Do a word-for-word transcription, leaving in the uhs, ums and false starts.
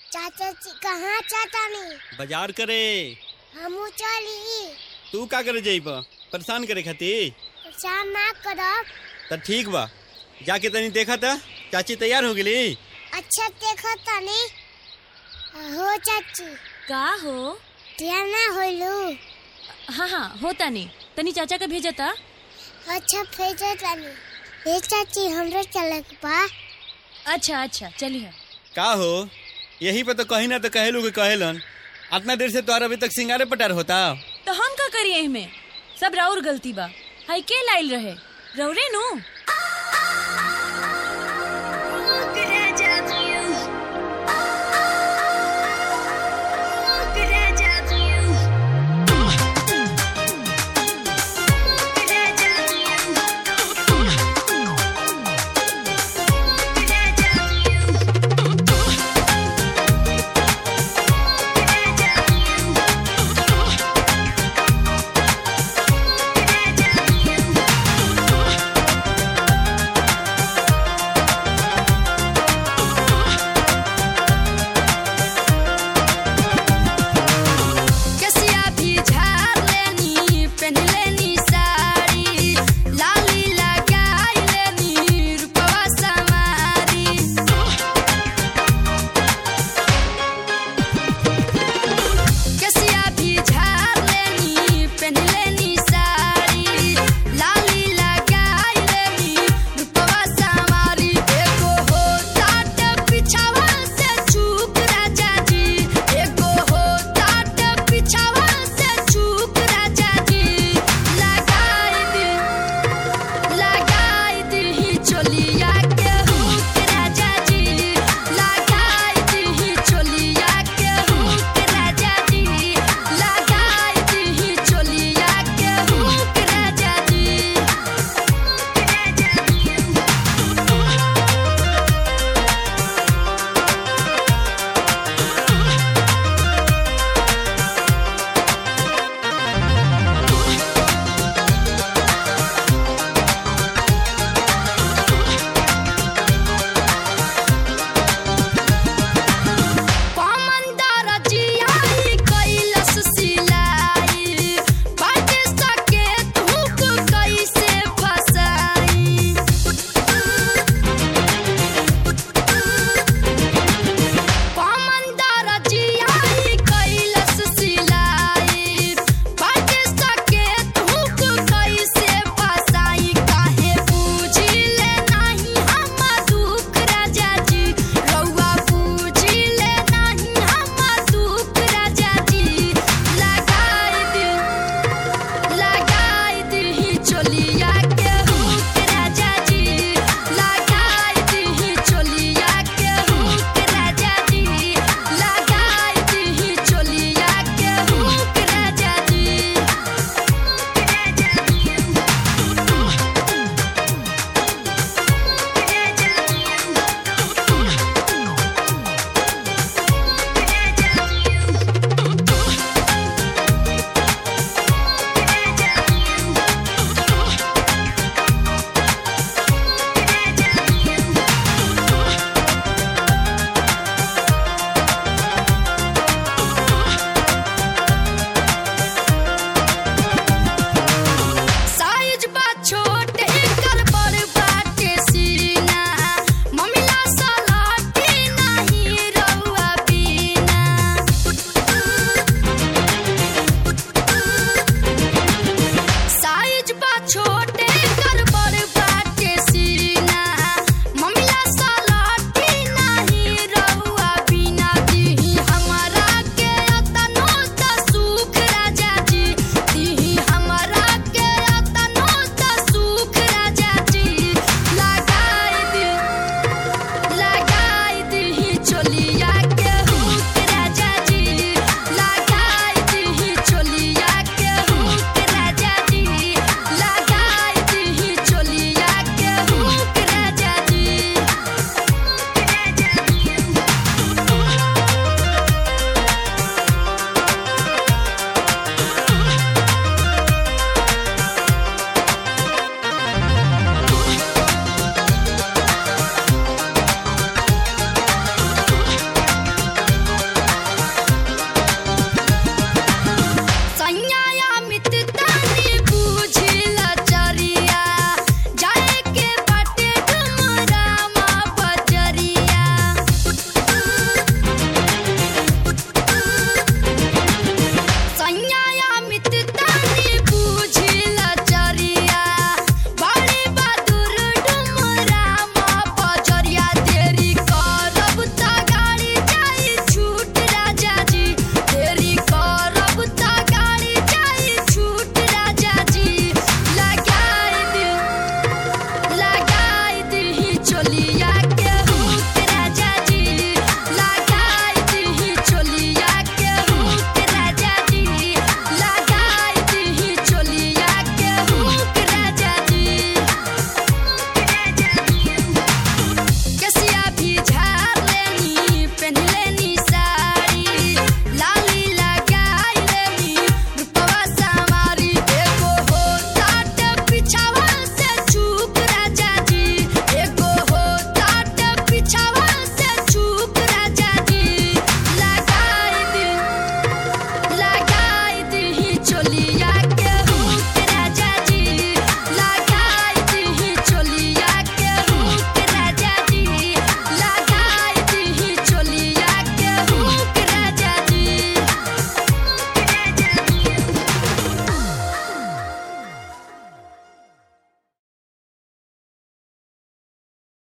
चाचा जी कहाँ चाचा नहीं बाजार करे। हमू चली। तू का करे जाइब परेशान करे खातिर? परेशान ना करब। तो ठीक बा, जाके तनी देखा था चाची तैयार हो गई। अच्छा देखा तनी हो चाची। का हो? तैयार ना होलू? हाँ हाँ होता नहीं, तनी चाचा का भेजा था। अच्छा भेजा तनी। ये चाची हमरे चले के बा। अच्छा अच्छा चलिए। का हो यही पे तो कहीं ना तो कहेलू के कहेलन, इतना देर से तोहर अभी तक सिंगारे पटार होता। तो हम का करिए इसमें? सब राउर गलती बा। हाई के लाइल रहे रौरे नु।